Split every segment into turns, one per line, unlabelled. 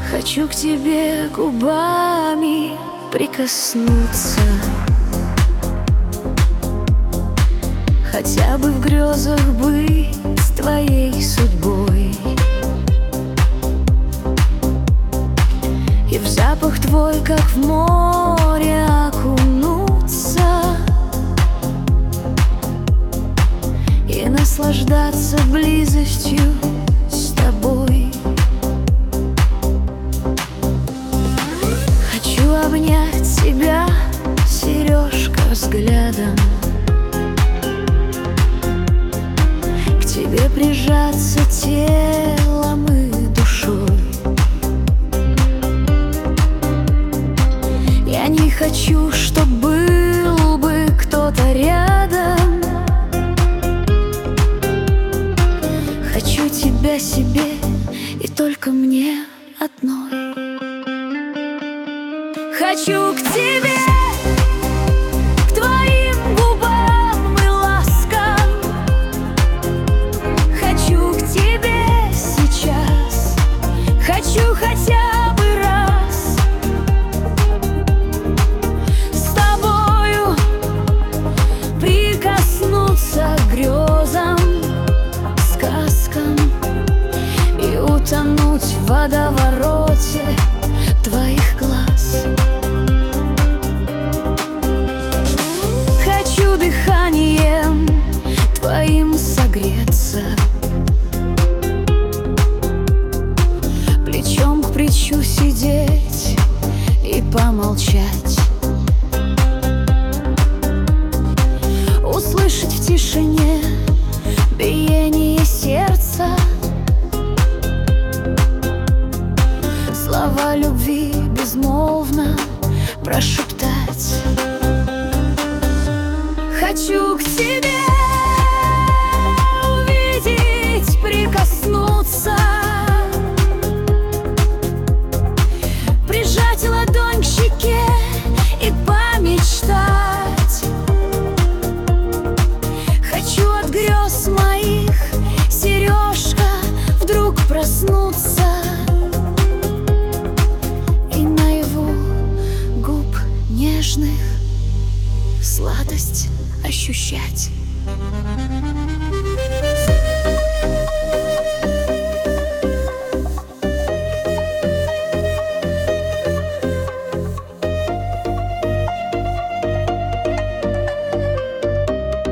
Хочу к тебе губами прикоснуться, хотя бы в грезах быть твоей судьбой, и в запах твой, как в море, окунуться и наслаждаться близостью с тобой. Хочу обнять тебя, сережка, взглядом, к тебе прижаться телом и душой. Я не хочу, чтоб был бы кто-то рядом. Хочу тебя себе и только мне одной. Хочу к тебе, к твоим губам и ласкам. Хочу к тебе сейчас, хочу хотя бы раз с тобою прикоснуться к грезам, сказкам и утонуть в водовороте твоих глаз. Хочу дыханием твоим согреться, плечом к плечу сидеть и помолчать, услышать в тишине биение сердца, слова любви безмолвно прошептать. Хочу к тебе увидеть, прикоснуться, прижать ладонь к щеке и помечтать. Хочу от грез моих, сережка, вдруг проснуться и наяву губ нежных сладость ощущать.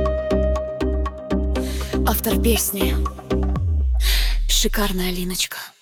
Автор песни — шикарная Алиночка.